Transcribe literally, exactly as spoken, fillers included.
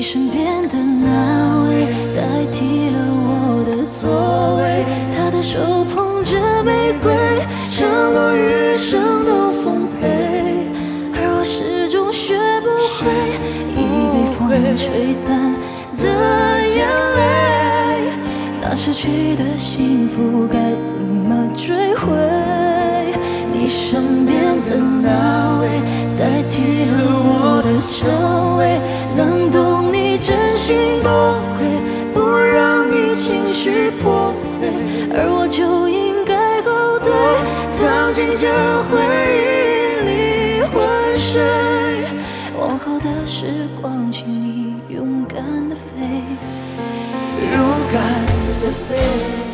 身边的那位代替了我的座位，他的手捧着玫瑰，承诺余生都奉陪，而我始终学不会已被风吹散的眼泪，那失去的幸福该怎么追回？你身边的那位代替了我的称谓，能懂你真心多亏，不让你情绪破碎，而我就应该够对，藏进这回忆里昏睡。往后的时光，请你勇敢地飞， 勇敢的飞。